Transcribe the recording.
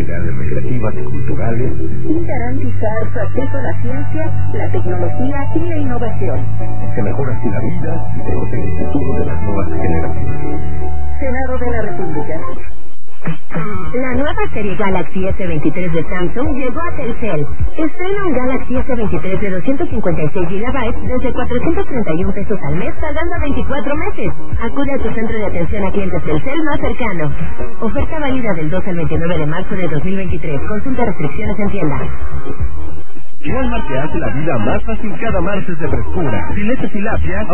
actividades recreativas y culturales y garantizar su acceso a la ciencia, la tecnología y la innovación. Se mejora así la vida y protege el futuro de las nuevas generaciones. Senado de la República. La nueva serie Galaxy S23 de Samsung llegó a Telcel. Estrena un Galaxy S23 de 256 GB desde 431 pesos al mes, pagando a 24 meses. Acude a tu centro de atención a clientes Telcel más cercano. Oferta válida del 2 al 29 de marzo de 2023. Consulta restricciones en tienda. Walmart te hace la vida más fácil cada martes de frescura. Filete tilapia